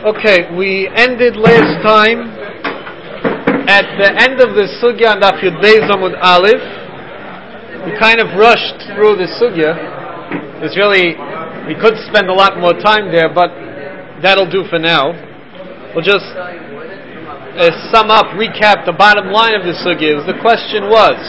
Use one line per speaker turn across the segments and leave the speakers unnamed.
Okay, we ended last time at the end of the sugya on Daf Yud Beis Amud Aleph. We kind of rushed through the sugya. We could spend a lot more time there, but that'll do for now. We'll just sum up, recap the bottom line of the sugya. The question was,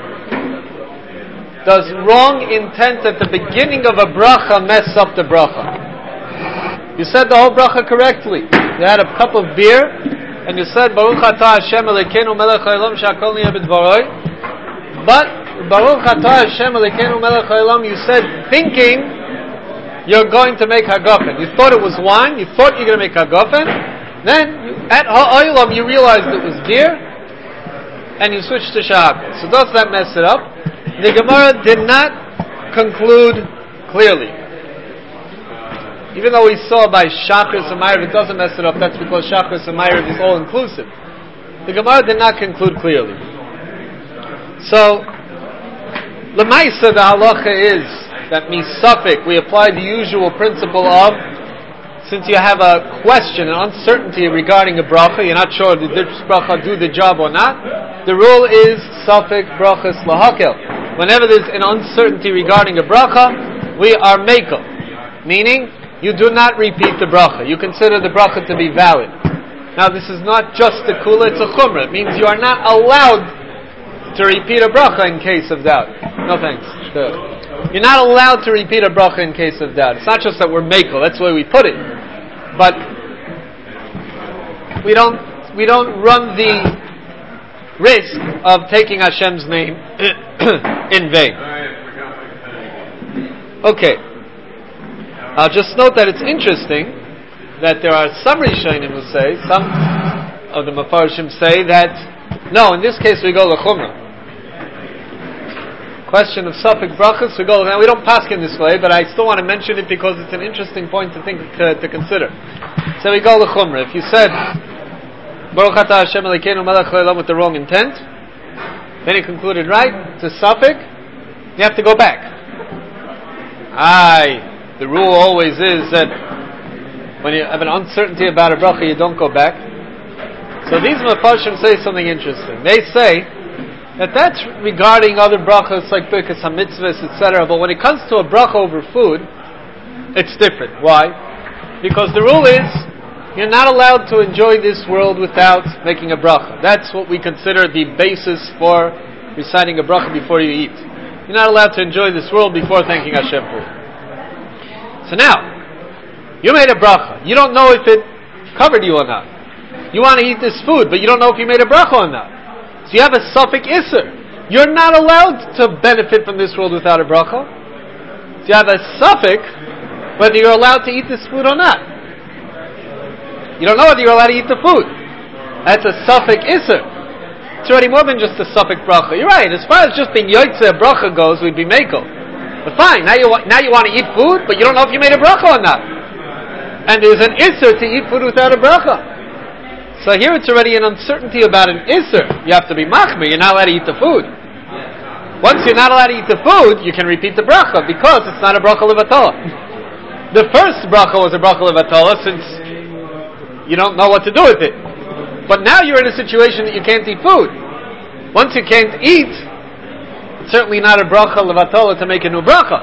does wrong intent at the beginning of a bracha mess up the bracha? You said the whole bracha correctly. You had a cup of beer, and you said Baruch Atah Hashem Elokeinu Melech Haolam She'akol Niyeh B'dvaroi. But Baruch Atah Hashem Elokeinu Melech Haolam, you said thinking you're going to make hagafen. You thought it was wine. You thought you were going to make hagafen. Then at Ha'olam you realized it was beer, and you switched to shahakol. So does that mess it up? The Gemara did not conclude clearly. Even though we saw by Shachris and Ma'ariv it doesn't mess it up, that's because Shachris and Ma'ariv is all inclusive. The Gemara did not conclude clearly. So, L'maisa, the halacha is that misafik, we apply the usual principle of, since you have a question, an uncertainty regarding a bracha, you're not sure did this bracha do the job or not, the rule is safik brachas lahakel. Whenever there's an uncertainty regarding a bracha, we are mekel. Meaning, you do not repeat the bracha. You consider the bracha to be valid. Now, this is not just the kula, it's a chumrah. It means you are not allowed to repeat a bracha in case of doubt. No thanks. You're not allowed to repeat a bracha in case of doubt. It's not just that we're mekel, that's the way we put it. But we don't run the risk of taking Hashem's name in vain. Okay. I'll just note that it's interesting that there are some Rishonim who say, some of the Mefarshim say that, no, in this case we go l'chumrah. Question of safek brachas, we go, now we don't paskin this way, but I still want to mention it because it's an interesting point to consider. So we go l'chumrah. If you said, Baruch Atah Hashem Elokeinu Melech Haolam with the wrong intent, then you concluded right, to safek, you have to go back. The rule always is that when you have an uncertainty about a bracha, you don't go back. So these Mefarshim say something interesting. They say that that's regarding other brachas like Birkas HaMitzvahs, etc. But when it comes to a bracha over food, it's different. Why? Because the rule is you're not allowed to enjoy this world without making a bracha. That's what we consider the basis for reciting a bracha before you eat. You're not allowed to enjoy this world before thanking Hashem for it. So now, you made a bracha. You don't know if it covered you or not. You want to eat this food, but you don't know if you made a bracha or not. So you have a safek iser. You're not allowed to benefit from this world without a bracha. So you have a safek whether you're allowed to eat this food or not. You don't know whether you're allowed to eat the food. That's a safek iser. It's already more than just a safek bracha. You're right. As far as just being yotzeh bracha goes, we'd be mekel. But fine, now you want to eat food, but you don't know if you made a bracha or not. And there's an isser to eat food without a bracha. So here it's already an uncertainty about an isser. You have to be machmir, you're not allowed to eat the food. Once you're not allowed to eat the food, you can repeat the bracha, because it's not a bracha levatala. The first bracha was a bracha levatala, since you don't know what to do with it. But now you're in a situation that you can't eat food. Once you can't eat, certainly not a bracha levatola to make a new bracha.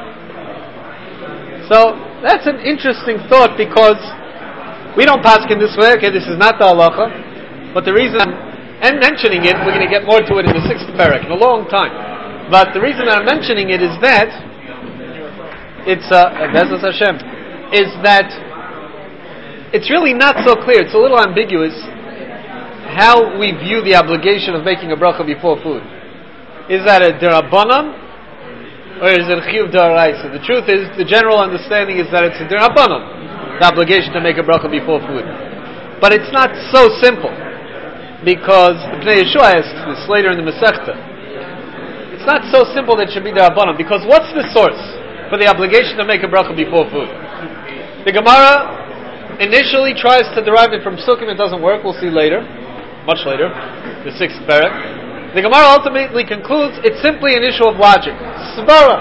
So that's an interesting thought because we don't paskin this way. Okay, this is not the halacha, but the reason I'm mentioning it, we're going to get more to it in the 6th parak in a long time. But the reason that I'm mentioning it is that it's Bezos Hashem is that it's really not so clear. It's a little ambiguous how we view the obligation of making a bracha before food. Is that a derabanan or is it a chiyuv d'oraisa? The truth is, the general understanding is that it's a derabanan, the obligation to make a bracha before food. But it's not so simple, because the Pnei Yeshua asks this later in the Masechta. It's not so simple that it should be derabanan, because what's the source for the obligation to make a bracha before food? The Gemara initially tries to derive it from Sukkim. It doesn't work. We'll see later, much later, the 6th parak. The Gemara ultimately concludes it's simply an issue of logic. Svara.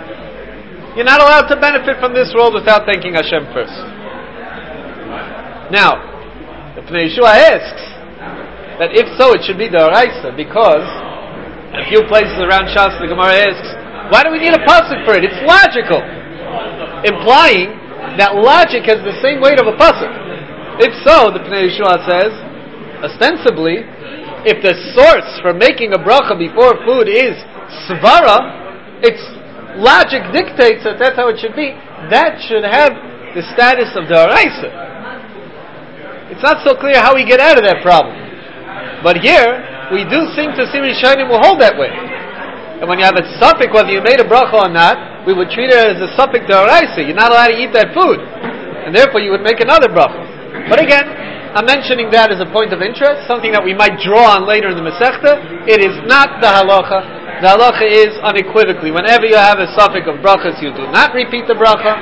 You're not allowed to benefit from this world without thanking Hashem first. Now, the Pnei Yeshua asks that if so, it should be the Oraisa, because in a few places around Shas, the Gemara asks, why do we need a pasuk for it? It's logical, implying that logic has the same weight of a pasuk. If so, the Pnei Yeshua says, ostensibly, if the source for making a bracha before food is svara, its logic dictates that that's how it should be. That should have the status of the oraisa. It's not so clear how we get out of that problem. But here, we do seem to see Rishonim will hold that way. And when you have a suffix, whether you made a bracha or not, we would treat it as a suffix de oraisa. You're not allowed to eat that food. And therefore you would make another bracha. But again, I'm mentioning that as a point of interest, something that we might draw on later in the Masechta. It is not the halacha. The halacha is unequivocally, whenever you have a suffix of brachas, you do not repeat the bracha.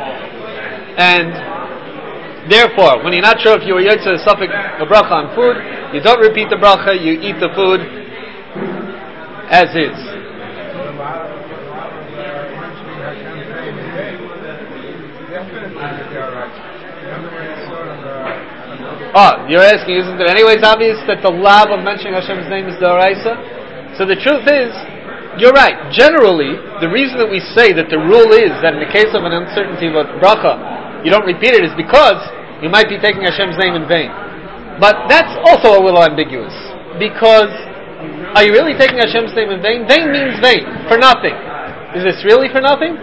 And therefore, when you're not sure if you were yotze a suffix of bracha on food, you don't repeat the bracha, you eat the food as is. You're asking, isn't it anyways obvious that the lav of mentioning Hashem's name is the oraisa? So the truth is, you're right. Generally, the reason that we say that the rule is that in the case of an uncertainty about bracha, you don't repeat it is because you might be taking Hashem's name in vain. But that's also a little ambiguous, because are you really taking Hashem's name in vain? Vain means vain, for nothing. Is this really for nothing?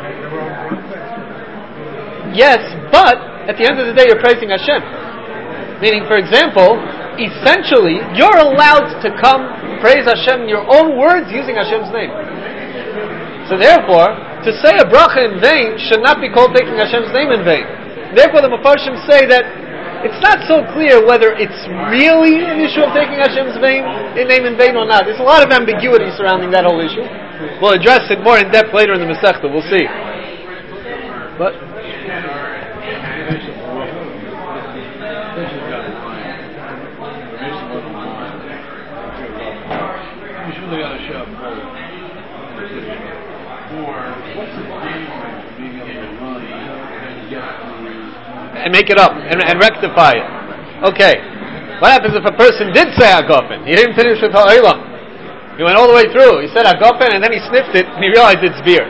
Yes, but at the end of the day, you're praising Hashem. Meaning, for example, essentially, you're allowed to come praise Hashem in your own words using Hashem's name. So therefore, to say a bracha in vain should not be called taking Hashem's name in vain. Therefore, the Mefarshim say that it's not so clear whether it's really an issue of taking Hashem's name in vain or not. There's a lot of ambiguity surrounding that whole issue. We'll address it more in depth later in the Masechta. We'll see. But and make it up and rectify it. Okay, what happens if a person did say Hagafen? He didn't finish with Ha'olam. He went all the way through. He said Hagafen and then he sniffed it and he realized it's beer.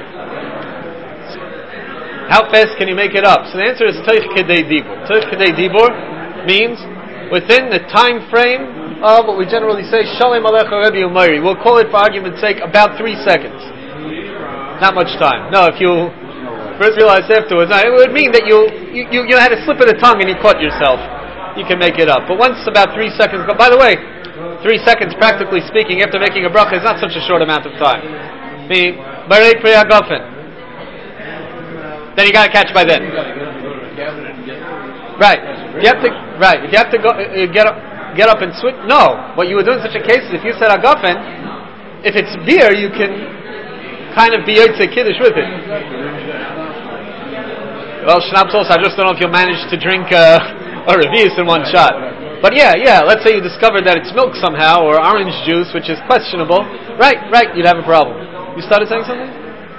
How fast can you make it up? So the answer is Teich Kedei Dibur. Teich Kedei Dibur means within the time frame of what we generally say Shalom Alecha Rebbe Umayri. We'll call it for argument's sake about 3 seconds. Not much time. No, if you first realize afterwards, no, it would mean that you had a slip of the tongue and you caught yourself. You can make it up. But once about 3 seconds go, by the way, 3 seconds practically speaking after making a bracha is not such a short amount of time. Meaning, Barei Pri Hagafen. Then you got to catch by then. Right. You have to. Right. If you have to go, get up and switch. No. What you would do in such a case is if you said Hagafen, if it's beer, you can kind of be yotze kiddush with it. Well, Schnapps also, I just don't know if you'll manage to drink a revius in one shot. But yeah, let's say you discovered that it's milk somehow, or orange juice, which is questionable. Right, you'd have a problem. You started saying something?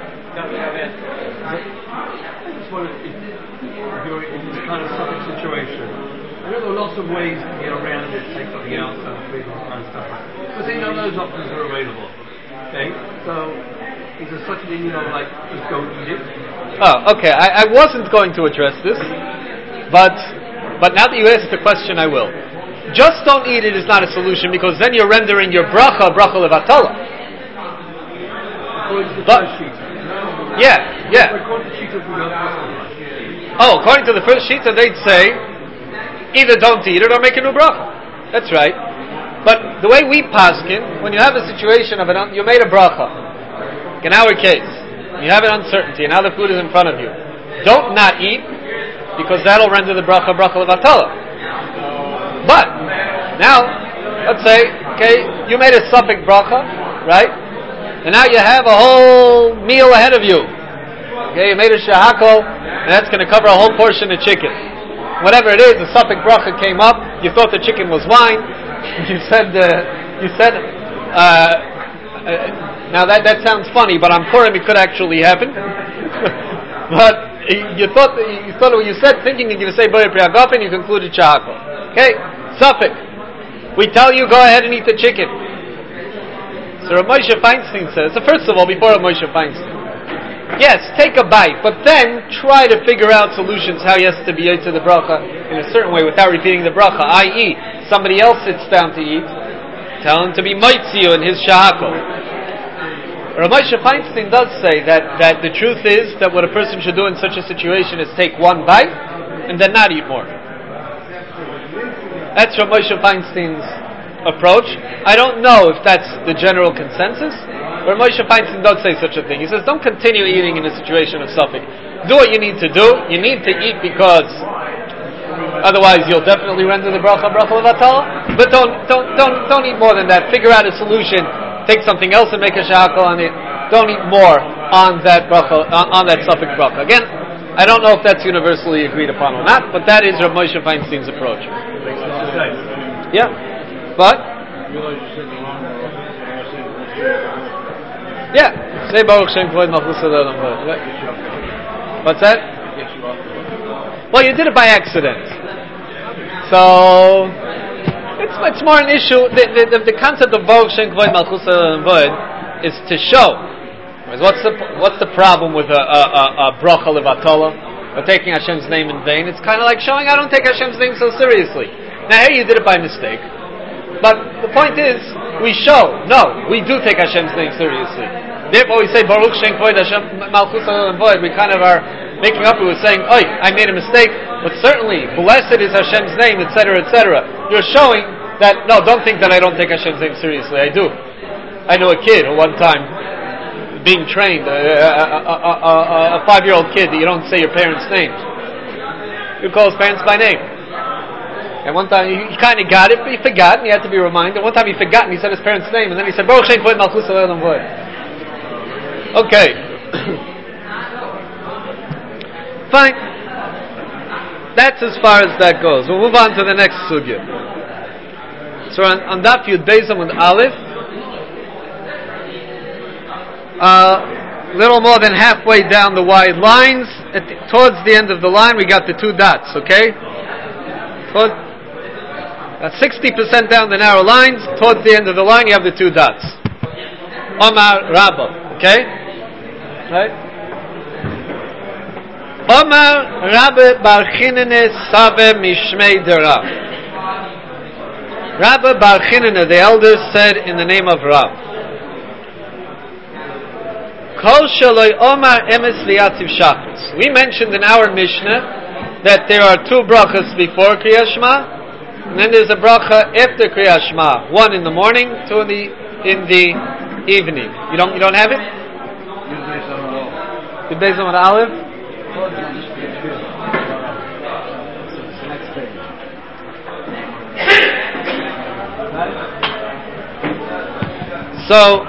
You're in this kind of suffix situation. I know there are lots of ways to get around it, take something else, and all kind of stuff. But then those options are available. Okay, so is there such a thing, like just don't eat it?
Oh, okay. I wasn't going to address this, but now that you asked the question, I will. Just don't eat it is not a solution, because then you're rendering your bracha levatala. Yeah. According to the first shita, they'd say either don't eat it or make a new bracha. That's right. But the way we paskin, when you have a situation of you made a bracha, in our case, you have an uncertainty, and now the food is in front of you. Don't not eat, because that'll render the bracha levatala. But now, let's say, okay, you made a suffix bracha, right? And now you have a whole meal ahead of you. Okay, you made a shahakol, and that's going to cover a whole portion of chicken. Whatever it is, the suffix bracha came up. You thought the chicken was wine. You said. Now that sounds funny, but on Purim it could actually happen. But You thought what you said, thinking you're going to say Boyer Priyagofen, you concluded Shahakol. Okay, Suffolk. We tell you, go ahead and eat the chicken. So Rav Moshe Feinstein says, so first of all, before Rav Moshe Feinstein, yes, take a bite, but then try to figure out solutions how he has to be to the bracha in a certain way without repeating the bracha, i.e., somebody else sits down to eat, tell him to be mitziu in his Shahakol. Rav Moshe Feinstein does say that the truth is that what a person should do in such a situation is take one bite and then not eat more. That's Rav Moshe Feinstein's approach. I don't know if that's the general consensus, but Rav Moshe Feinstein does say such a thing. He says, don't continue eating in a situation of suffix. Do what you need to do. You need to eat because otherwise you'll definitely render the bracha levatala. But don't eat more than that. Figure out a solution. Take something else and make a shahakol on it. Don't eat more on that bracha, on that suffix bracha. Again, I don't know if that's universally agreed upon or not, but that is Rav Moshe Feinstein's approach. Yeah, but yeah, say Baruch Shem Kvoid Malchus Olam Vod. What's that? Well, you did it by accident, so. It's more an issue. The concept of Baruch Shem Kvoid Malchus Olam Vod is to show. What's the problem with a bracha levatala or taking Hashem's name in vain? It's kind of like showing I don't take Hashem's name so seriously. Now here you did it by mistake, but the point is we show no, we do take Hashem's name seriously. Therefore we say Baruch Shem Kvoid Malchus Olam Vod. We kind of are making up. We were saying, "Oy, I made a mistake," but certainly blessed is Hashem's name, etc., etc. You're showing that, no, don't think that I don't take Hashem's name seriously. I do. I know a kid who one time, being trained, a 5-year-old kid, that you don't say your parents' names. You call his parents by name. And one time, he kind of got it, but he forgot, and he had to be reminded. One time he forgot, and he said his parents' name, and then he said, Baruch Shem Kvoid Malchus Olam Vod. Okay. Fine. That's as far as that goes. We'll move on to the next sugya. So on Daf Yud Beis Amud Aleph, little more than halfway down the wide lines, towards the end of the line, we got the 2 dots. Okay, about 60% down the narrow lines. Towards the end of the line, you have the 2 dots. Omar Rabba. Okay, right. Omar Rabba Bar Chinene Save Mishmei Dera. Rabba Bar Chinene, the elder, said in the name of Rab, Kol Shaloi Omar Emes V'Yatziv Shachris. We mentioned in our Mishnah that there are 2 brachas before Kriyat Shema, and then there's a bracha after Kriyat Shema. 1 in the morning, 2 in the evening. You don't have it? Yud Beis Amud Aleph. So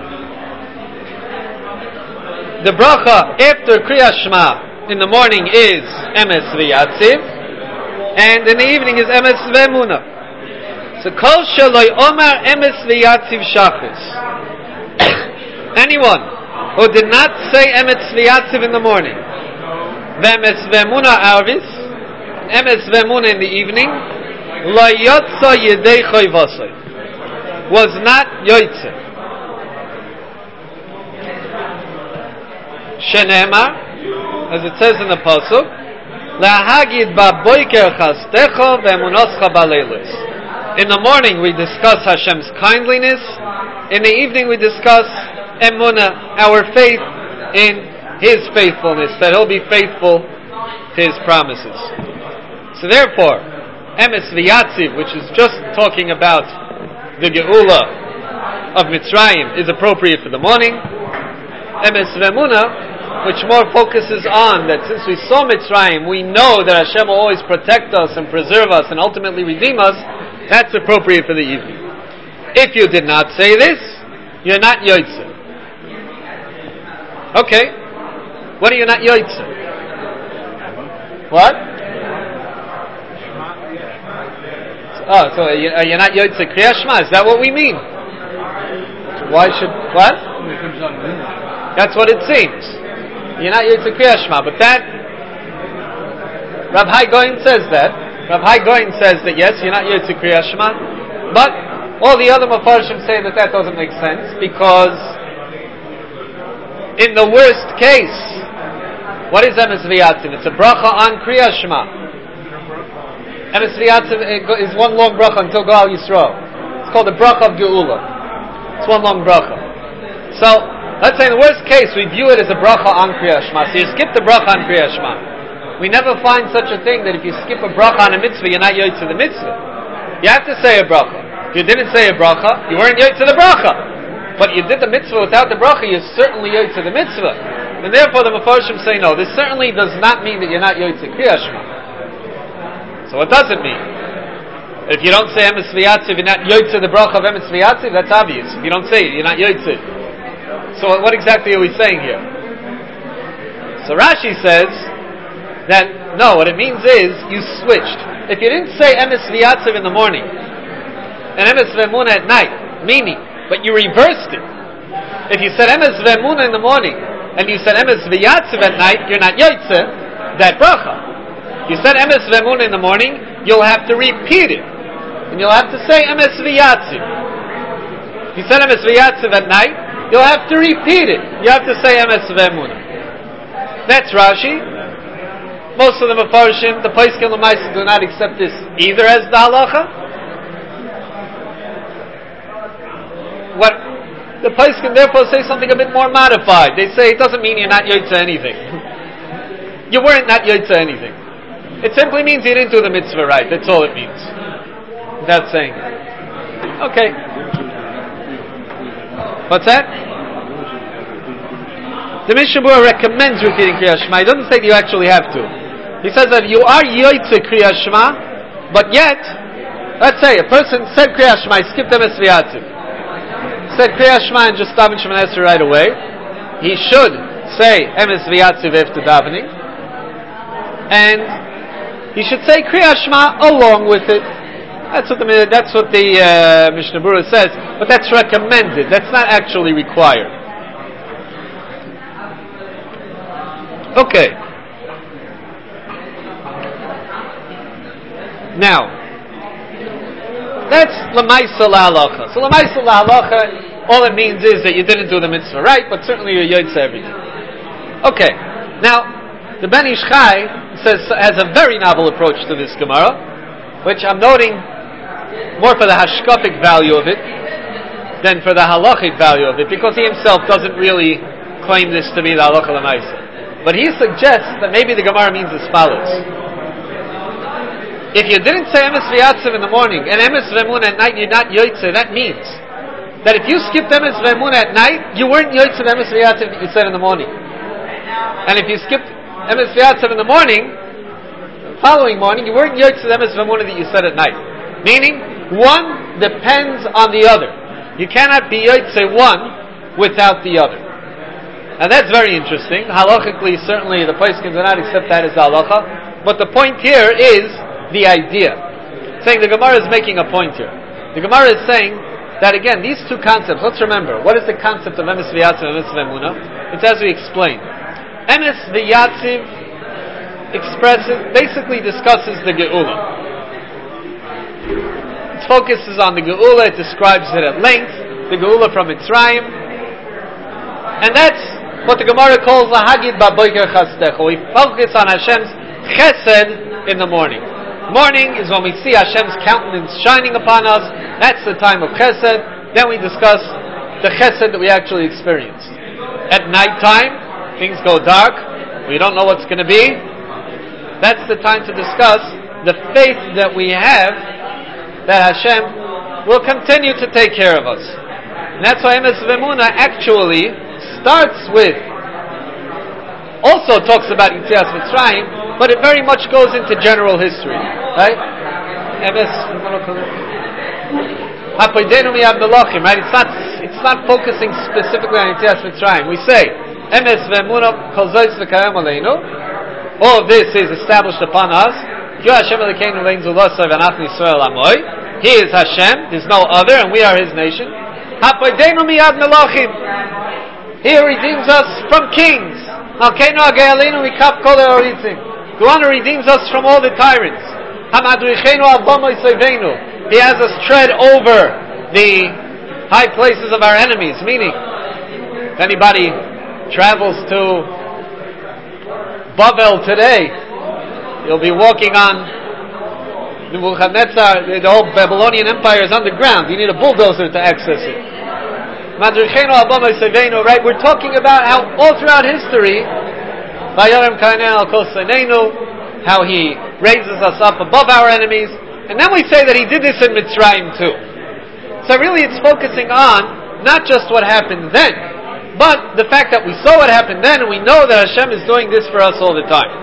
the bracha after Kriyat Shema in the morning is Emes V'Yatziv, and in the evening is Emes V'Emunah. So Kol Shaloi Omar Emes V'Yatziv Shachris. Anyone who did not say Emes V'Yatziv in the morning, V'Emes V'Emunah Arvis, Emes V'Emunah in the evening, Lo Yotza Yedei Choyvosoi, was not Yoitze. Shenemar, as it says in the pasuk, Lahagid ba'boiker chastecha ve'emunoscha ba'leilos. In the morning we discuss Hashem's kindliness. In the evening we discuss emunah, our faith in His faithfulness, that He'll be faithful to His promises. So therefore, Emes V'Yatziv, which is just talking about the Geula of Mitzrayim, is appropriate for the morning. Emes V'Emunah, which more focuses on that since we saw Mitzrayim, we know that Hashem will always protect us and preserve us and ultimately redeem us, that's appropriate for the evening. If you did not say this, you're not Yoitze. Okay. What are you not Yoitze? What? So you're not Yoitze Kriyat Shema, is that what we mean? Why should, what? That's what it seems. You're not Yoitze Kriyat Shema, but that Rav Hai Goin says that. Rav Hai Goin says that yes, you're not Yotze Kriyas Shema, but all the other Mefarshim say that doesn't make sense, because in the worst case, what is Emes V'Yatzim? It's a bracha on Kriyas Shema. Emes V'Yatzim is one long bracha until Gal Yisrael. It's called the bracha of Geula. It's one long bracha. So, let's say in the worst case, we view it as a bracha on Kriyas Shema. So you skip the bracha on Kriyas Shema. We never find such a thing that if you skip a bracha on a mitzvah, you're not yotze the mitzvah. You have to say a bracha. If you didn't say a bracha, you weren't yotze the bracha. But you did the mitzvah without the bracha, you're certainly yotze the mitzvah. And therefore the Mefarshim say, no, this certainly does not mean that you're not Yotze Kriyas Shema. So what does it mean? If you don't say Emes V'Yatzim, you're not Yotze the bracha of Emes V'Yatzim, that's obvious. If you don't say it, you're not Yotze. So what exactly are we saying here? So Rashi says that, no, what it means is, you switched. If you didn't say Emes V'Yatzim in the morning, and Emes V'Emunah at night, meaning, but you reversed it. If you said Emes V'Emunah in the morning, and you said Emes V'Yatzim at night, you're not Yotze that bracha. You said Emes V'Emunah in the morning, you'll have to repeat it. And you'll have to say Emes V'Yatzim. You said Emes V'Yatzim at night, you'll have to repeat it. You have to say Emes V'Emunah. That's Rashi. Most of the Mefarshim, the Poskim L'Maisa, do not accept this either as the halacha. The Poskim therefore say something a bit more modified. They say it doesn't mean you're not Yotze anything. You weren't not Yotze anything. It simply means you didn't do the mitzvah right. That's all it means. Without saying it. Okay. What's that? The Mishnah Berurah recommends repeating Kriyas Shema. He doesn't say that you actually have to. He says that you are Yotze Kriyas Shema, but yet, let's say a person said Kriyas Shema, he skipped Emes V'Yatzim. Said Kriyas Shema and just daven Shemoneh Esrei right away. He should say Emes V'Yatzim after davening, and he should say Kriyas Shema along with it. That's what the Mishnah Berurah says, but that's recommended. That's not actually required. Okay. Now, that's L'maisa L'halacha. So L'maisa L'halacha, all it means is that you didn't do the mitzvah right, but certainly you're Yotze everything. Okay. Now, the Ben Ish Chai has a very novel approach to this Gemara, which I'm noting more for the hashkafic value of it than for the halachic value of it, because he himself doesn't really claim this to be the halacha L'maisa. But he suggests that maybe the Gemara means as follows. If you didn't say Emes V'Yatzim in the morning and Emes V'Emunah at night, you're not Yotze, that means that if you skipped Emes V'Emunah at night, you weren't Yotze the Emes V'Yatzim that you said in the morning. And if you skipped Emes V'Yatzim in the morning, the following morning, you weren't Yotze the Emes V'Emunah that you said at night. Meaning, one depends on the other. You cannot be Yotze one without the other. And that's very interesting. Halachically, certainly, the Poskim do not accept that as the halacha. But the point here is the idea. Saying the Gemara is making a point here. The Gemara is saying that again, these two concepts, let's remember, what is the concept of Emes V'Yatzim and Emes V'Emunah? It's as we explained. Emes V'Yatzim basically discusses the Geula. It focuses on the Geula, it describes it at length, the Geula from Mitzrayim. And that's what the Gemara calls the Hagid Ba'boiker Chastecho. We focus on Hashem's Chesed in the morning. Morning is when we see Hashem's countenance shining upon us. That's the time of Chesed. Then we discuss the Chesed that we actually experienced. At nighttime, things go dark. We don't know what's going to be. That's the time to discuss the faith that we have that Hashem will continue to take care of us. And that's why Emes V'Emunah actually starts with, also talks about Yetzias Mitzrayim, but it very much goes into general history, right? Right? It's not focusing specifically on Yetzias Mitzrayim. We say Emes V'Emunah Kol Zois V'Kayam Aleinu. All of this is established upon us. He is Hashem. There's no other, and we are His nation. He redeems us from kings. The one who redeems us from all the tyrants. He has us tread over the high places of our enemies. Meaning, if anybody travels to Babel today, you'll be walking on the whole Babylonian Empire is underground. You need a bulldozer to access it. Right? We're talking about how all throughout history, how He raises us up above our enemies, and then we say that He did this in Mitzrayim too. So really it's focusing on not just what happened then, but the fact that we saw what happened then, and we know that Hashem is doing this for us all the time.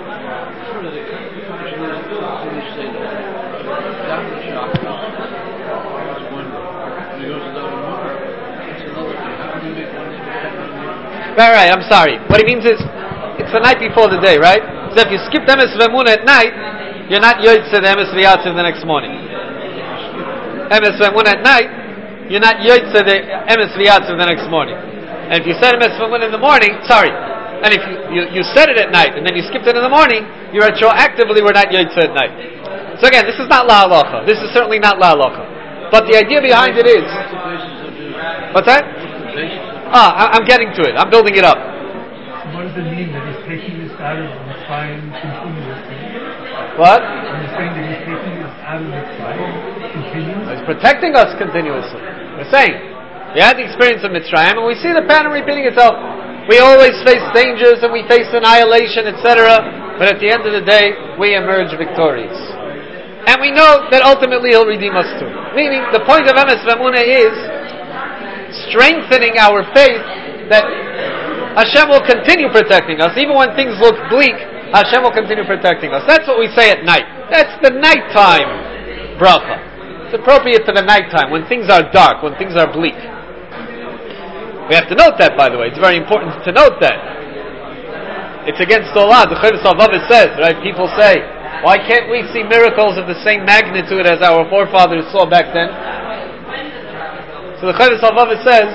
Right, I'm sorry. What he means is, it's the night before the day, right? So if you skip Emes V'Emunah at night, you're not Yotzei the Emes V'Yatziv the next morning. Emes V'Emunah at night, you're not Yotzei the Emes V'Yatziv the next morning. And if you said Emes V'Emunah in the morning, and if you said it at night, and then you skipped it in the morning, you're retroactively we're not Yotzei at night. So again, this is not La Halacha. This is certainly not La Halacha. But the idea behind it is... What's that? I'm getting to it. I'm building it up.
What does it mean that He's taking us out of Mitzrayim continuously?
What?
And He's saying that He's taking us out of Mitzrayim continuously?
He's protecting us continuously. We're saying, we had the experience of Mitzrayim, and we see the pattern repeating itself. We always face dangers, and we face annihilation, etc. But at the end of the day, we emerge victorious. And we know that ultimately He'll redeem us too. Meaning, the point of Emes V'Emunah is strengthening our faith that Hashem will continue protecting us. Even when things look bleak, Hashem will continue protecting us. That's what we say at night. That's the nighttime bracha. It's appropriate for the nighttime, when things are dark, when things are bleak. We have to note that, by the way. It's very important to note that. It's against the law. The Chovos HaLevavos says, right? People say, why can't we see miracles of the same magnitude as our forefathers saw back then? So the Chovos HaLevavos says,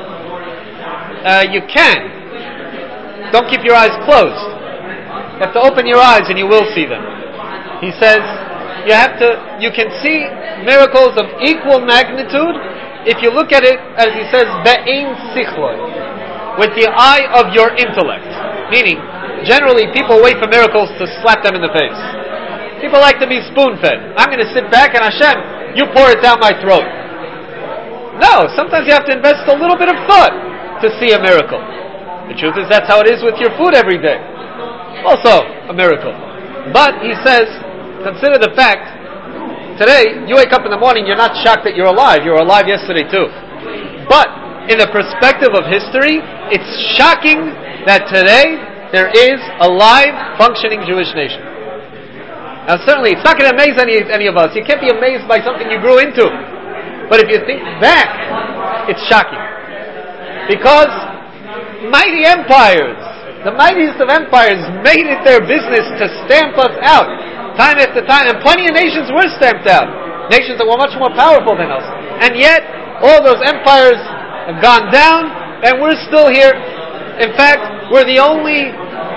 you can. Don't keep your eyes closed. You have to open your eyes and you will see them. He says, you can see miracles of equal magnitude if you look at it, as he says, be'ein sichloi, with the eye of your intellect. Meaning, generally people wait for miracles to slap them in the face. People like to be spoon-fed. I'm going to sit back and Hashem, you pour it down my throat. No, sometimes you have to invest a little bit of thought to see a miracle. The truth is that's how it is with your food every day. Also a miracle. But he says, consider the fact, today you wake up in the morning, you're not shocked that you're alive. You were alive yesterday too. But in the perspective of history, it's shocking that today there is a live, functioning Jewish nation. Now certainly it's not going to amaze any of us. You can't be amazed by something you grew into. But if you think back, it's shocking. Because mighty empires, the mightiest of empires, made it their business to stamp us out, time after time, and plenty of nations were stamped out. Nations that were much more powerful than us. And yet, all those empires have gone down, and we're still here. In fact, we're the only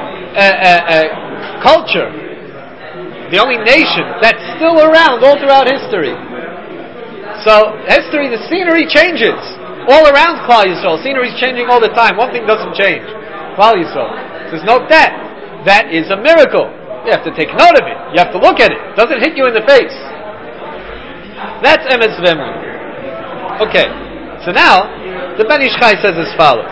culture, the only nation that's still around all throughout history. So, history, the scenery changes. All around Klal Yisrael. Scenery's changing all the time. One thing doesn't change. Klal Yisrael. Says, note that. That is a miracle. You have to take note of it. You have to look at it. It doesn't hit you in the face. That's Emes V'Emunah. Okay. So now, the Ben Ish Chai says as follows.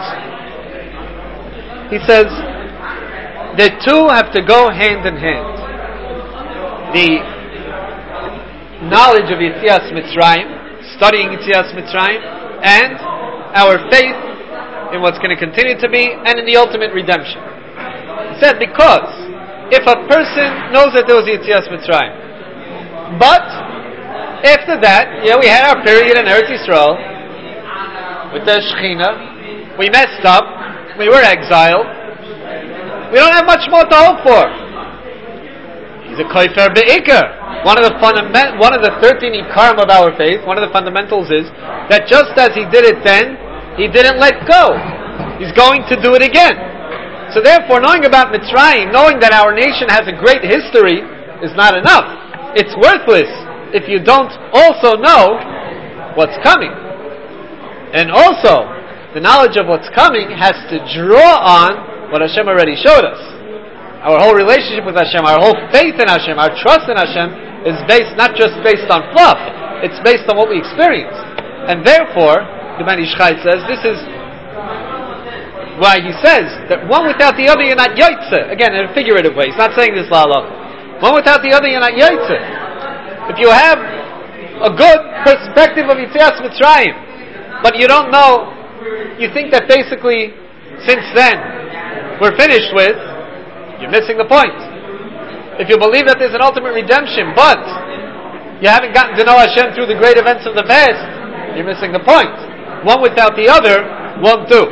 He says, the two have to go hand in hand. The knowledge of Yetzias Mitzrayim, studying Yetzias Mitzrayim, and our faith in what's going to continue to be, and in the ultimate redemption. He said, because if a person knows that there was Yetzias Mitzrayim, but after that, we had our period in Eretz Yisrael with the Shechina, we messed up, we were exiled, we don't have much more to hope for. He's a kofer be'ikar. One of the 13 ikarim of our faith, one of the fundamentals is that just as he did it then, he didn't let go. He's going to do it again. So therefore, knowing about Mitzrayim, knowing that our nation has a great history, is not enough. It's worthless if you don't also know what's coming. And also, the knowledge of what's coming has to draw on what Hashem already showed us. Our whole relationship with Hashem, our whole faith in Hashem, our trust in Hashem is based not just based on fluff, it's based on what we experience. And therefore, the Ben Ish Chai says, this is why he says that one without the other you're not yotzeh. Again, in a figurative way. He's not saying this la'alach. One without the other you're not yotzeh. If you have a good perspective of Yetzias Mitzrayim, but you don't know, you think that basically, since then, we're finished with, you're missing the point. If you believe that there's an ultimate redemption, but you haven't gotten to know Hashem through the great events of the past, you're missing the point. One without the other won't do.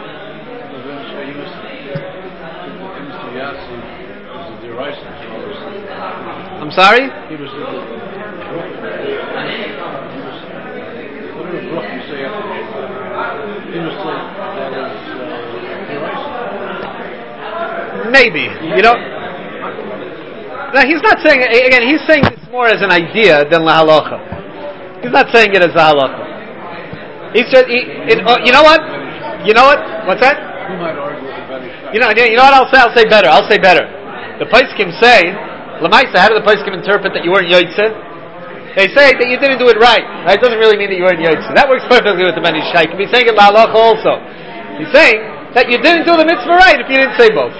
I'm sorry? Maybe. You know? No, he's not saying, again, he's saying this more as an idea than la halacha. He's not saying it as a halacha. He's just, you know what? You know what? What's that? You know what I'll say? I'll say better. The Poskim say, Lamaisa, how do the Poskim interpret that you weren't Yotzeh? They say that you didn't do it right. It doesn't really mean that you weren't Yotzeh. That works perfectly with the Ben Ish Chai. He can be saying it la halacha also. He's saying that you didn't do the mitzvah right if you didn't say both.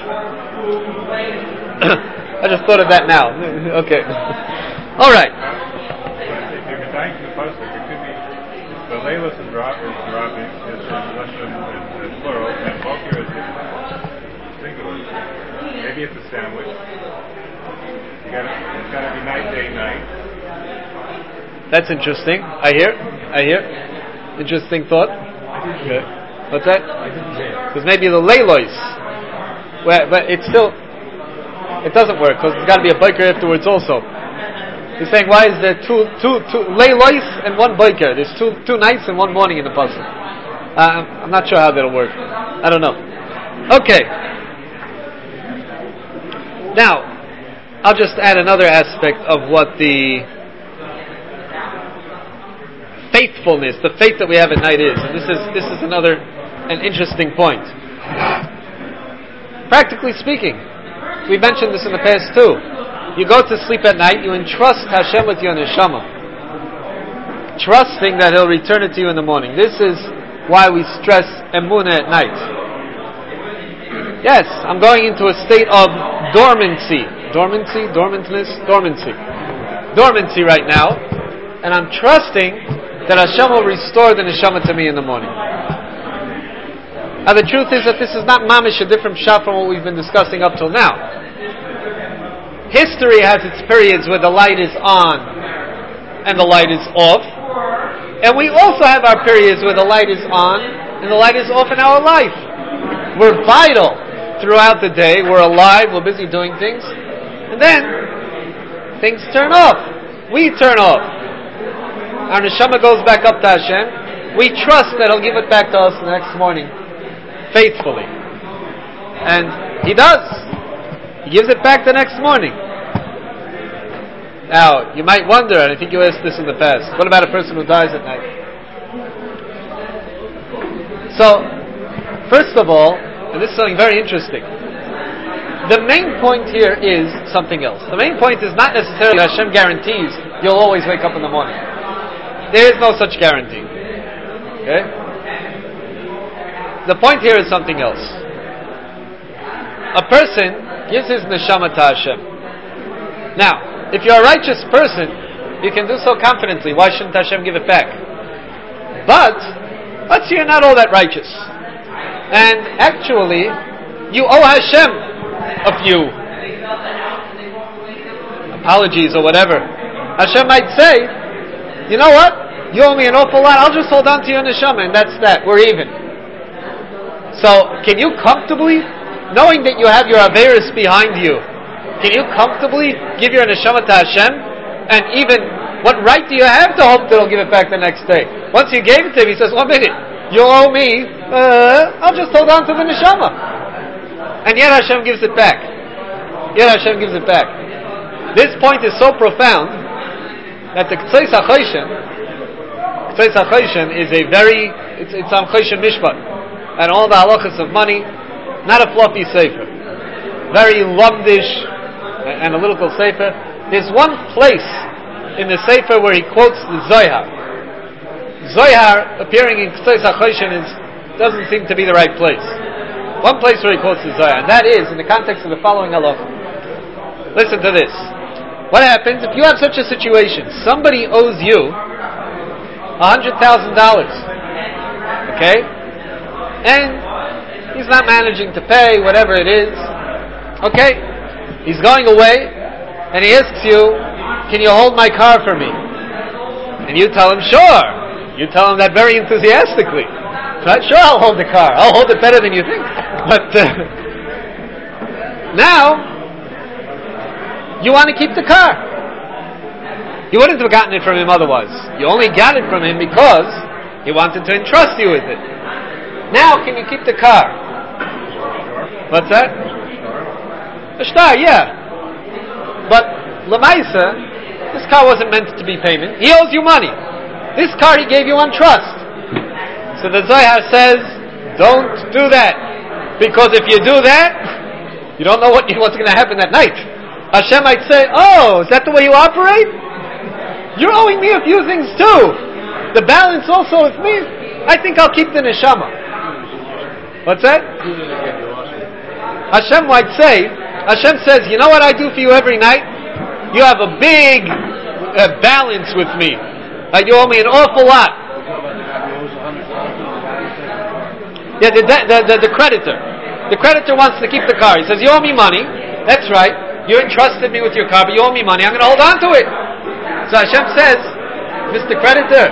I just thought of that now. Okay. All right.
If you're trying to post it could be the Leilos is dropping, is plural, and Bokir is singular. Maybe it's a sandwich. It's got to be night, day, night.
That's interesting. I hear. Interesting thought. Okay. What's that? Because maybe the Leilos, but it's still. It doesn't work because there's got to be a biker afterwards also. He's saying, why is there two Leilos and one biker? There's two nights and one morning in the puzzle. I'm not sure how that'll work. I don't know. Okay. Now, I'll just add another aspect of what the faithfulness, the faith that we have at night is. And this is an interesting point. Practically speaking, we mentioned this in the past too. You go to sleep at night, you entrust Hashem with your neshama, trusting that He'll return it to you in the morning. This is why we stress emunah at night. Yes, I'm going into a state of dormancy right now, and I'm trusting that Hashem will restore the neshama to me in the morning. Now the truth is that this is not mamish, a different shot from what we've been discussing up till now. History has its periods where the light is on and the light is off, and we also have our periods where the light is on and the light is off in our life. We're vital throughout the day, we're alive, we're busy doing things, and then things turn off. We turn off. Our neshama goes back up to Hashem. We trust that He'll give it back to us the next morning faithfully. And He does. He gives it back the next morning. Now, you might wonder, and I think you asked this in the past, what about a person who dies at night? So, first of all, and this is something very interesting, the main point here is something else. The main point is not necessarily that Hashem guarantees you'll always wake up in the morning. There is no such guarantee. Okay? The point here is something else. A person gives his neshama to Hashem. Now, if you're a righteous person, you can do so confidently. Why shouldn't Hashem give it back? But, let's say you're not all that righteous. And actually, you owe Hashem a few apologies or whatever. Hashem might say, you know what? You owe me an awful lot. I'll just hold on to your neshama, and that's that. We're even. So, can you comfortably, knowing that you have your Averis behind you, can you comfortably give your neshama to Hashem? And even, what right do you have to hope that He'll give it back the next day? Once you gave it to Him, He says, 1 minute, you owe me, I'll just hold on to the neshama. and yet Hashem gives it back. Yet Hashem gives it back. This point is so profound that the Ktseis HaChoshen is a very, it's on Choshen Mishpat, and all the halachas of money, not a fluffy sefer, very lumdish and analytical sefer. There's one place in the sefer where he quotes the Zohar. Zohar appearing in Ktseis HaChoshen doesn't seem to be the right place. One place where he quotes the Zohar, and that is in the context of the following halacha. Listen to this. What happens if you have such a situation? Somebody owes you $100,000, okay? And he's not managing to pay, whatever it is, okay? He's going away, and he asks you, can you hold my car for me? And you tell him, sure. You tell him that very enthusiastically. Right? Sure, I'll hold the car. I'll hold it better than you think. But now, you want to keep the car. You wouldn't have gotten it from him otherwise. You only got it from him because he wanted to entrust you with it. Now, can you keep the car? What's that? A shtar, yeah. But Lamaisa, this car wasn't meant to be payment. He owes you money. This car he gave you on trust. So the Zohar says, don't do that. Because if you do that, you don't know what's going to happen that night. Hashem might say, oh, is that the way you operate? You're owing me a few things too. The balance also is me. I think I'll keep the neshama. What's that? Hashem might say, Hashem says, you know what I do for you every night? You have a big balance with me. You owe me an awful lot. Yeah, the creditor. The creditor wants to keep the car. He says, you owe me money. That's right. You entrusted me with your car, but you owe me money. I'm going to hold on to it. So Hashem says, Mr. Creditor,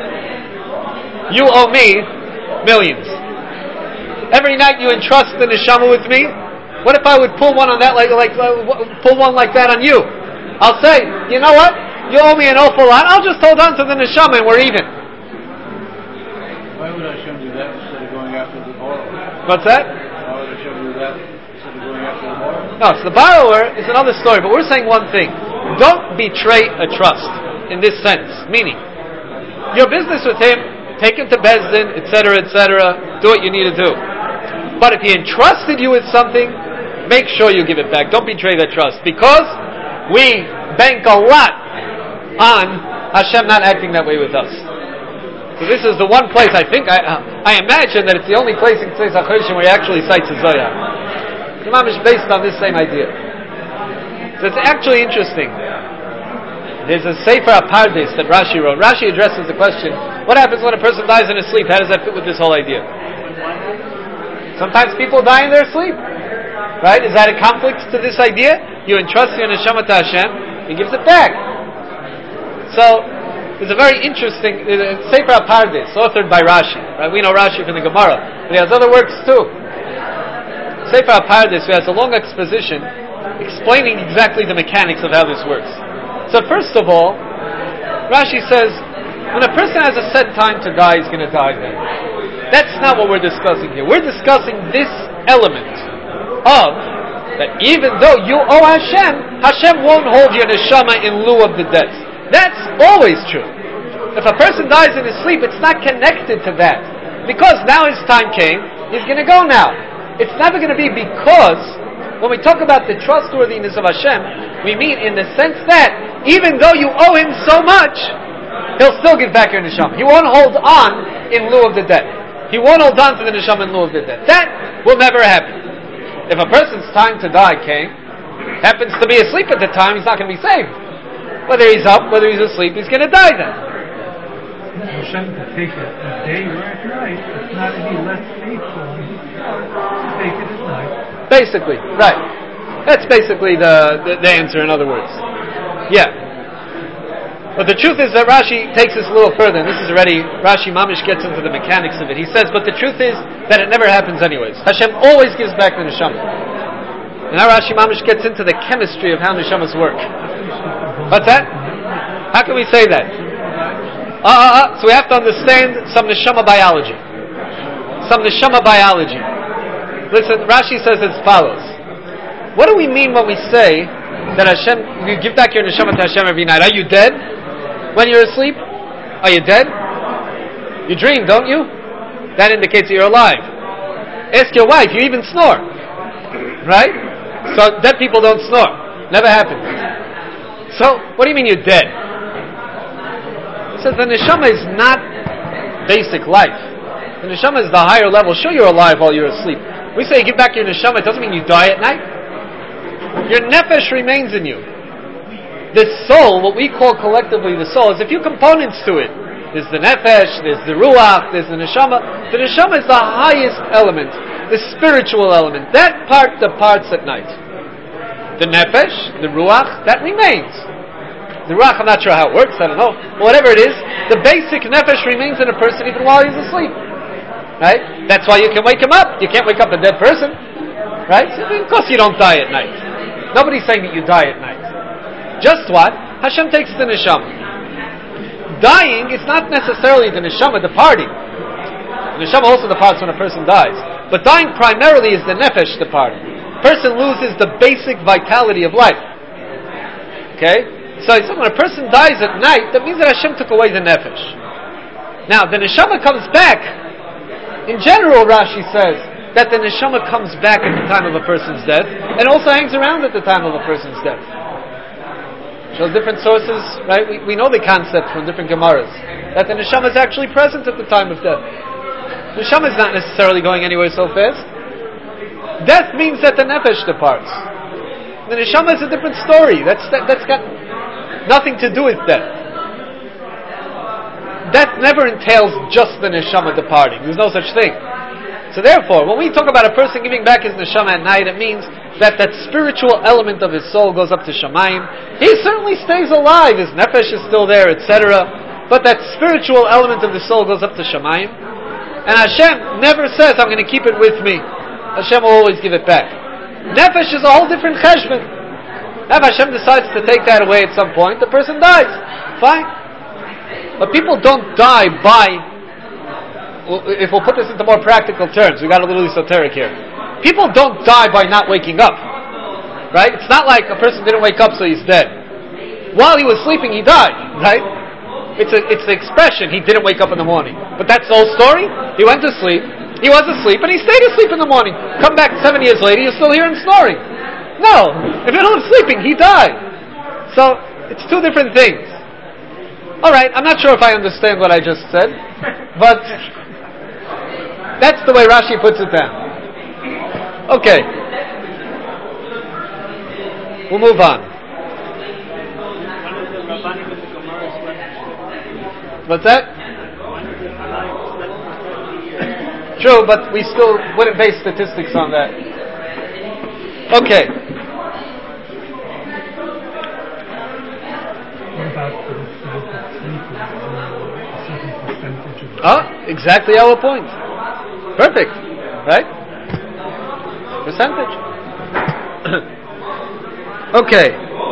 you owe me millions. Every night you entrust the neshama with me. What if I would pull one on that pull one like that on you? I'll say, you know what? You owe me an awful lot. I'll just hold on to the neshama and we're even.
Why would Hashem do that instead of going after the borrower?
What's that?
Why would Hashem do that instead of going after the borrower?
No, so the borrower is another story, but we're saying one thing. Don't betray a trust in this sense. Meaning, your business with him, take him to Bezdin, etc., etc., do what you need to do. But if he entrusted you with something, make sure you give it back. Don't betray that trust. Because we bank a lot on Hashem not acting that way with us. So this is the one place I think, I imagine that it's the only place in Ktseis HaChoshen where he actually cites a Zohar. Imam is based on this same idea. So it's actually interesting. There's a Sefer Apardes that Rashi wrote. Rashi addresses the question, what happens when a person dies in his sleep? How does that fit with this whole idea? Sometimes people die in their sleep. Right? Is that a conflict to this idea? You entrust your neshama to Hashem, He gives it back. So, there's a very interesting Sefer Apardes, authored by Rashi. Right? We know Rashi from the Gemara, but he has other works too. Sefer Apardes, who has a long exposition explaining exactly the mechanics of how this works. So first of all, Rashi says, when a person has a set time to die, he's going to die then. That's not what we're discussing here. We're discussing this element of that even though you owe Hashem, Hashem won't hold your neshama in lieu of the debts. That's always true. If a person dies in his sleep, it's not connected to that. Because now his time came, he's going to go now. It's never going to be because, when we talk about the trustworthiness of Hashem, we mean in the sense that, even though you owe him so much, he'll still give back your neshama. He won't hold on in lieu of the debt. He won't hold on to the neshama in lieu of the debt. That will never happen. If a person's time to die came, happens to be asleep at the time, he's not going to be saved. Whether he's up, whether he's asleep, he's going to die then.
Hashem to take a day or at night, it's not any less faithful to take it at night.
Basically, right. That's basically the answer, in other words. Yeah. But the truth is that Rashi takes this a little further, and this is already, Rashi Mamish gets into the mechanics of it. He says, but the truth is that it never happens anyways. Hashem always gives back the neshama. And now Rashi Mamish gets into the chemistry of how neshamas work. What's that? How can we say that? So we have to understand some neshama biology. Some neshama biology. Listen, Rashi says as follows. What do we mean when we say that Hashem, you give back your neshama to Hashem every night? Are you dead when you're asleep? Are you dead? You dream, don't you? That indicates that you're alive. Ask your wife, you even snore. Right? So dead people don't snore. Never happens. So, what do you mean you're dead? It says the neshama is not basic life. The neshama is the higher level. Sure, you're alive while you're asleep. We say give back your neshama, it doesn't mean you die at night. Your nefesh remains in you. The soul, what we call collectively the soul, is a few components to it. There's the nefesh, there's the ruach, there's the neshama. The neshama is the highest element, the spiritual element. That part departs at night. The nefesh, the ruach, that remains. The ruach, I'm not sure how it works, I don't know. But whatever it is, the basic nefesh remains in a person even while he's asleep. Right? That's why you can wake him up. You can't wake up a dead person. Right? So of course you don't die at night. Nobody's saying that you die at night. Just what? Hashem takes the neshama. Dying is not necessarily the neshama departing. The neshama also departs when a person dies. But dying primarily is the nefesh departing. Person loses the basic vitality of life. Okay? So when a person dies at night, that means that Hashem took away the nefesh. Now, the neshama comes back. In general, Rashi says that the neshama comes back at the time of a person's death and also hangs around at the time of a person's death. Shows different sources, right? We know the concept from different Gemaras that the neshama is actually present at the time of death. The neshama is not necessarily going anywhere so fast. Death means that the nefesh departs. The neshama is a different story. That's got nothing to do with death. Death never entails just the neshama departing. There's no such thing. So therefore, when we talk about a person giving back his neshama at night, it means that spiritual element of his soul goes up to Shamayim. He certainly stays alive. His nefesh is still there, etc. But that spiritual element of the soul goes up to Shamayim. And Hashem never says, I'm going to keep it with me. Hashem will always give it back. Nefesh is a whole different cheshbon. Now if Hashem decides to take that away at some point, the person dies. Fine. But people don't die by, if we'll put this into more practical terms, we got a little esoteric here. People don't die by not waking up. Right? It's not like a person didn't wake up so he's dead. While he was sleeping, he died. Right? It's the expression, he didn't wake up in the morning. But that's the whole story. He went to sleep, he was asleep, and he stayed asleep in the morning. Come back 7 years later, you still hear him snoring. No. In the middle of sleeping, he died. So, it's two different things. Alright, I'm not sure if I understand what I just said, but that's the way Rashi puts it down. Okay. We'll move on. What's that? True, but we still wouldn't base statistics on that. Okay.
What about the
Exactly our point. Perfect. Right? Percentage. Okay.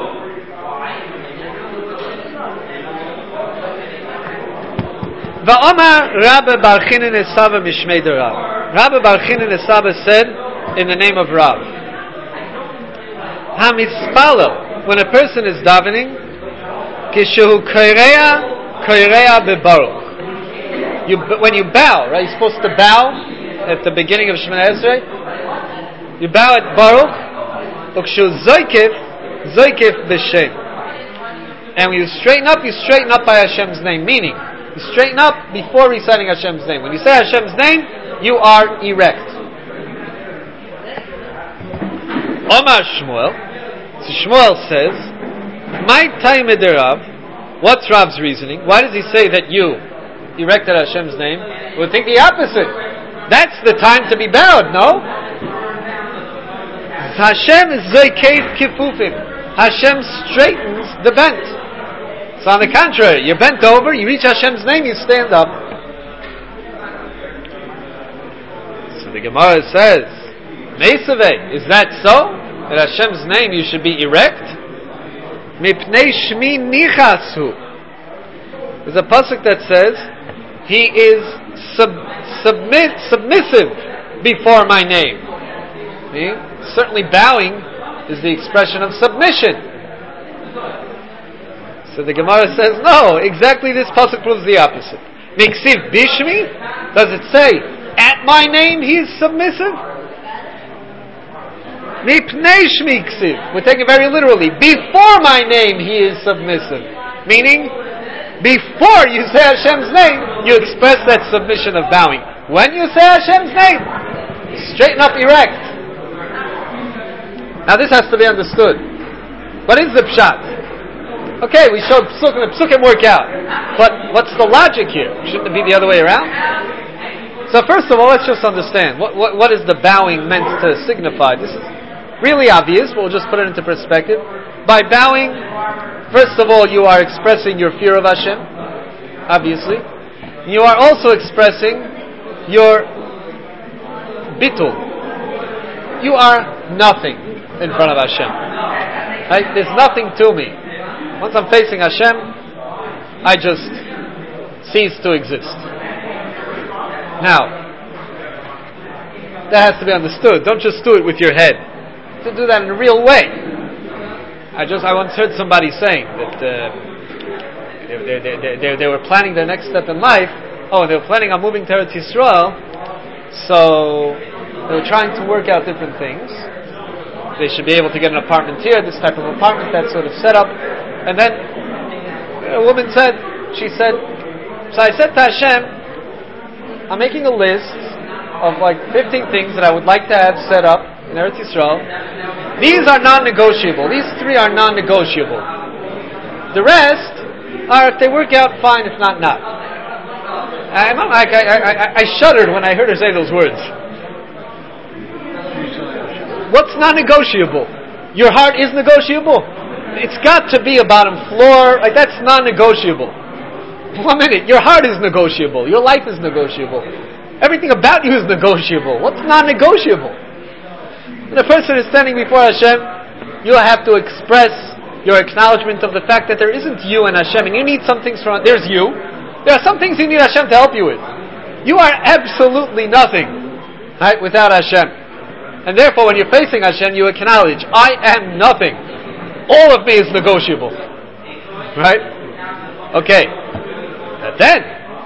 Va'omar Rabbi Bar Chinin Esava Mishmei Rav. Rabbi Bar Chinin Esava said in the name of Rav, HaMispalel, when a person is davening, Kishehu Korea Bebaruch. When you bow, right? You're supposed to bow at the beginning of Shemana Esrei. You bow at Baruch. Ukshu Zoykif B'Shem. And when you straighten up by Hashem's name. Meaning, you straighten up before reciting Hashem's name. When you say Hashem's name, you are erect. Omar Shmuel. So Shmuel says, my time Rav. What's Rav's reasoning? Why does he say that you erected Hashem's name? We would think the opposite. That's the time to be bowed, no? Hashem is Zoykef Kifufim. Hashem straightens the bent. So on the contrary, you're bent over, you reach Hashem's name, you stand up. So the Gemara says, Meisaveh, is that so? That Hashem's name you should be erect? Mipnei Shmi Nichasu. There's a pasuk that says, He is submissive before my name. Certainly bowing is the expression of submission. So the Gemara says, no, exactly this pasuk proves the opposite. Miksiv bishmi, does it say, at my name he is submissive? Mipnei shmi ksiv, we're taking it very literally. Before my name he is submissive. Meaning, before you say Hashem's name, you express that submission of bowing. When you say Hashem's name, straighten up erect. Now this has to be understood. What is the pshat? Okay, we showed psukim, the psukim work out. But what's the logic here? Shouldn't it be the other way around? So first of all, let's just understand. What is the bowing meant to signify? This is really obvious, but we'll just put it into perspective. By bowing, first of all, you are expressing your fear of Hashem, obviously. You are also expressing your bitul. You are nothing in front of Hashem. Right? There's nothing to me. Once I'm facing Hashem, I just cease to exist. Now, that has to be understood. Don't just do it with your head. To do that in a real way. I once heard somebody saying that they were planning their next step in life. They were planning on moving to Eretz Yisrael, so they were trying to work out different things. They should be able to get an apartment here, this type of apartment, that sort of setup. And then a woman said, so I said to Hashem, I'm making a list of like 15 things that I would like to have set up in Eretz Yisrael. These are non-negotiable. These 3 are non-negotiable. The rest are, if they work out, fine. If not, not. I shuddered when I heard her say those words. What's non-negotiable? Your heart is negotiable? It's got to be a bottom floor. Like, that's non-negotiable. 1 minute. Your heart is negotiable. Your life is negotiable. Everything about you is negotiable. What's non-negotiable? When a person is standing before Hashem, you'll have to express your acknowledgement of the fact that there isn't you and Hashem, and you need some things from. There's you. There are some things you need Hashem to help you with. You are absolutely nothing, right, without Hashem. And therefore, when you're facing Hashem, you acknowledge, I am nothing. All of me is negotiable. Right? Okay. But then,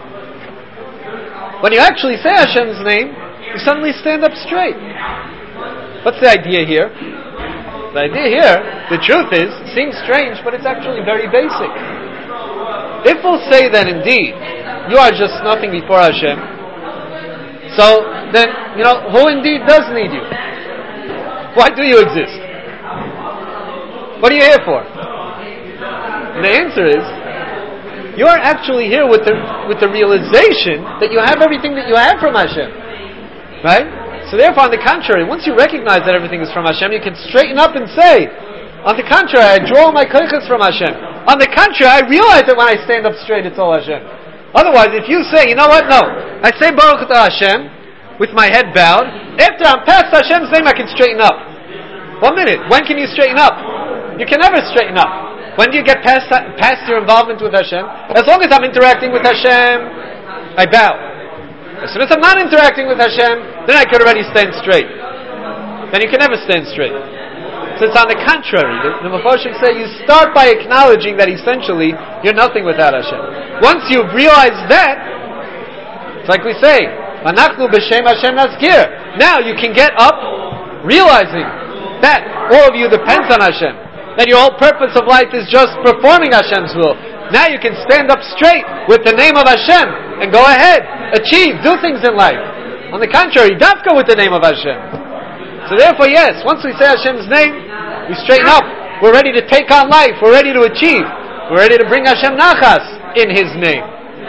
when you actually say Hashem's name, you suddenly stand up straight. What's the idea here? The idea here, the truth is, seems strange, but it's actually very basic. If we'll say that indeed, you are just nothing before Hashem, so then, who indeed does need you? Why do you exist? What are you here for? And the answer is, you are actually here with the realization that you have everything that you have from Hashem. Right? So therefore, on the contrary, once you recognize that everything is from Hashem, you can straighten up and say, on the contrary, I draw my koiches from Hashem. On the contrary, I realize that when I stand up straight, it's all Hashem. Otherwise, if you say, you know what, no, I say Baruch to Hashem, with my head bowed, after I'm past Hashem's name, I can straighten up. 1 minute, when can you straighten up? You can never straighten up. When do you get past your involvement with Hashem? As long as I'm interacting with Hashem, I bow. As soon as I'm not interacting with Hashem, then I could already stand straight. Then you can never stand straight. So it's on the contrary. The Mefarshim say you start by acknowledging that essentially you're nothing without Hashem. Once you've realized that, it's like we say, Anachnu b'shem Hashem nazkir. Now you can get up realizing that all of you depends on Hashem. That your whole purpose of life is just performing Hashem's will. Now you can stand up straight with the name of Hashem and go ahead, achieve, do things in life. On the contrary, dafka with the name of Hashem. So therefore, yes, once we say Hashem's name, we straighten up. We're ready to take on life. We're ready to achieve. We're ready to bring Hashem nachas in His name.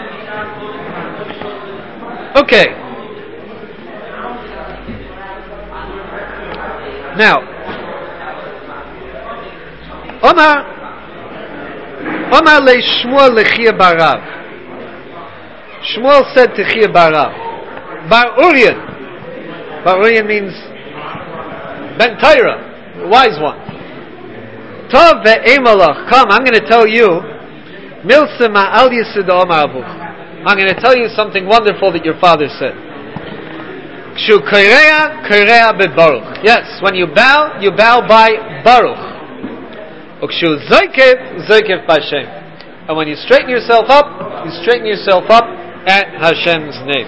Okay. Now, Omar le Shmuel lechia barav. Shmuel said to Chia barav, Bar Uryan. Bar Uryan means Ben Torah, wise one. Tov ve'emalach. Come, I'm going to tell you. Milsa ma'al yisid omar abuch. I'm going to tell you something wonderful that your father said. Kshu korea bebaruch. Yes, when you bow by baruch. Ukshu zoikev b'Hashem. And when you straighten yourself up at Hashem's name.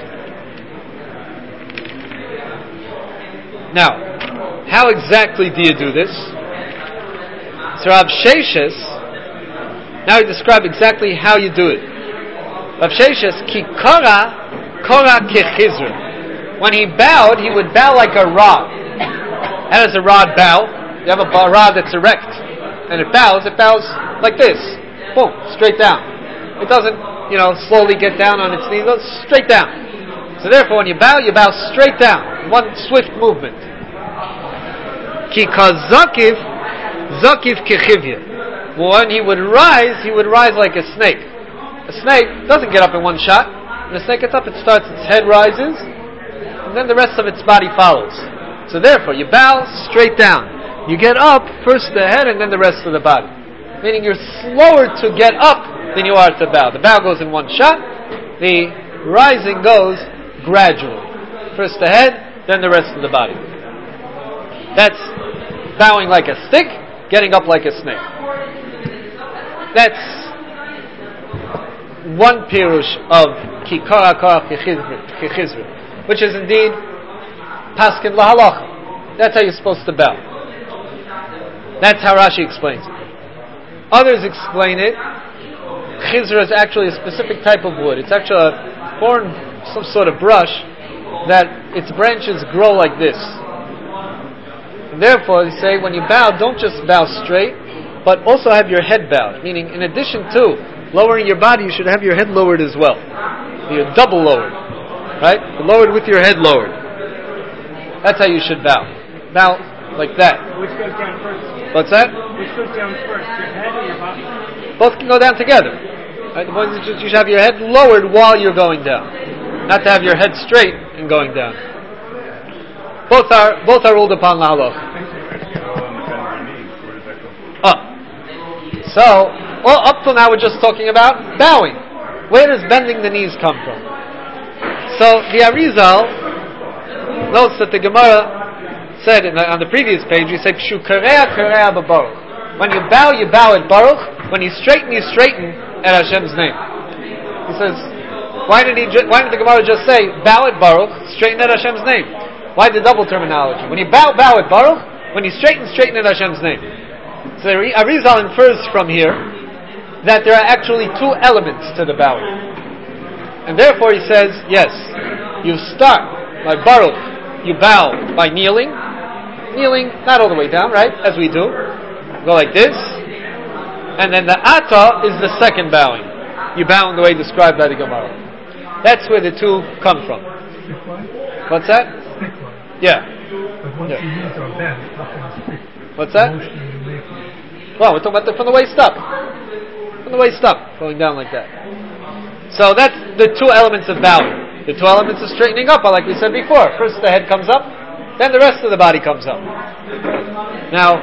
Now, how exactly do you do this? So Rav Sheshes, now he describes exactly how you do it. Rav Sheshes, ki kora kechizr. When he bowed, he would bow like a rod. How does a rod bow? You have a rod that's erect, and it bows like this. Boom, straight down. It doesn't, slowly get down on its knees. It goes straight down. So therefore, when you bow straight down. One swift movement. Ki zakiv kechivya. When he would rise like a snake. A snake doesn't get up in one shot. When a snake gets up, its head rises, and then the rest of its body follows. So therefore, you bow straight down. You get up, first the head, and then the rest of the body. Meaning you're slower to get up than you are to bow. The bow goes in one shot. The rising goes gradually. First the head, then the rest of the body. That's bowing like a stick, getting up like a snake. That's one pirush of ki kora kechizra, which is indeed paskin lahalacha. That's how you're supposed to bow. That's how Rashi explains it. Others explain it. Chizra is actually a specific type of wood. It's actually some sort of brush that its branches grow like this. And therefore, they say when you bow, don't just bow straight, but also have your head bowed. Meaning, in addition to lowering your body, you should have your head lowered as well. You're double lowered, right? You're lowered with your head lowered. That's how you should bow. Bow like that.
Which goes down first?
What's that?
Which goes down first, your head or your body?
Both can go down together. Right? The point is you should have your head lowered while you're going down, not to have your head straight and going down. Both are ruled upon lahaloch. So up till now we're just talking about bowing. Where does bending the knees come from? So the Arizal notes that the Gemara said on the previous page, we said Kshu korea b'baruch. When you bow at Baruch. When you straighten at Hashem's name. He says, why did the Gemara just say bow at Baruch, straighten at Hashem's name? Why the double terminology? When you bow at Baruch. When you straighten at Hashem's name. So Arizal infers from here that there are actually two elements to the bowing, and therefore he says, yes, you start by Baruch. You bow by kneeling, not all the way down, right? As we do. Go like this. And then the Ata is the second bowing. You bow in the way described by the Gemara. That's where the two come from.
Stick-wise?
What's that?
Stick-wise.
Yeah.
But once
Yeah.
your knees are bent, how can you stick?
What's that?
Motion you make.
Well, we're talking about from the waist up. From the waist up, going down like that. So that's the two elements of bowing. The two elements of straightening up are like we said before. First the head comes up, then the rest of the body comes up. Now,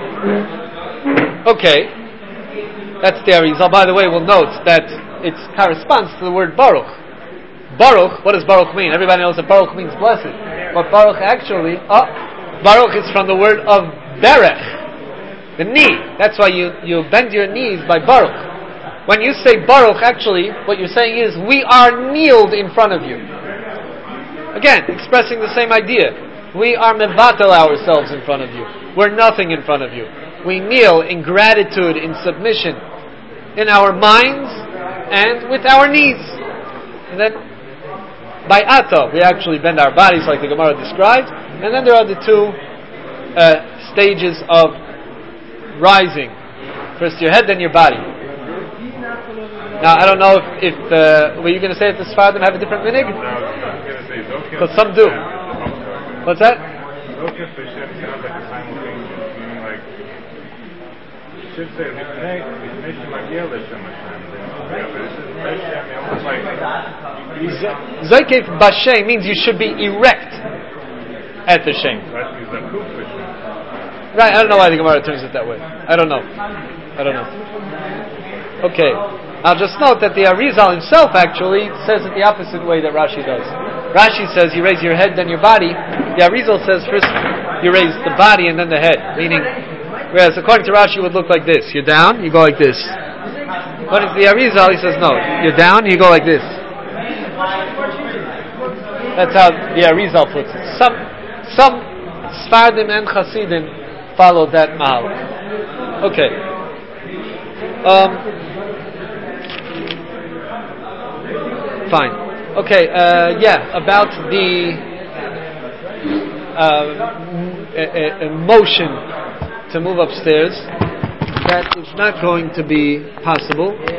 okay. That's the Arizal. By the way, we'll note that it corresponds to the word Baruch. Baruch, what does Baruch mean? Everybody knows that Baruch means blessed. But Baruch actually, Baruch is from the word of Berech, the knee. That's why you bend your knees by Baruch. When you say Baruch, actually, what you're saying is, we are kneeled in front of you. Again, expressing the same idea. We are mevatel ourselves in front of you. We're nothing in front of you. We kneel in gratitude, in submission, in our minds and with our knees. And then by Ata, we actually bend our bodies like the Gemara described. And then there are the two stages of rising. First your head, then your body. Now, I don't know if were you going to say that the Sfardim have a different minig?
No, I was going to say Zokif.
Because some do. What's that?
Zokif Hashem sounds like a simultaneous, meaning like, it should say, Lifnei Shemagia L'Shem Hashem. Yeah, but this is Hashem, almost like...
Zokif Bashem means you should be erect at the Shem.
Right, because Zakuf Hashem.
Right, I don't know why the Gemara turns it that way. I don't know. Okay. I'll just note that the Arizal himself actually says it the opposite way that Rashi does. Rashi says you raise your head, then your body. The Arizal says first you raise the body and then the head. Meaning, whereas according to Rashi it would look like this. You're down, you go like this. According to the Arizal, he says no. You're down, you go like this. That's how the Arizal puts it. Some Sfardim and Chasidim followed that mahal. Okay. Fine. Okay. About the motion to move upstairs, that is not going to be possible.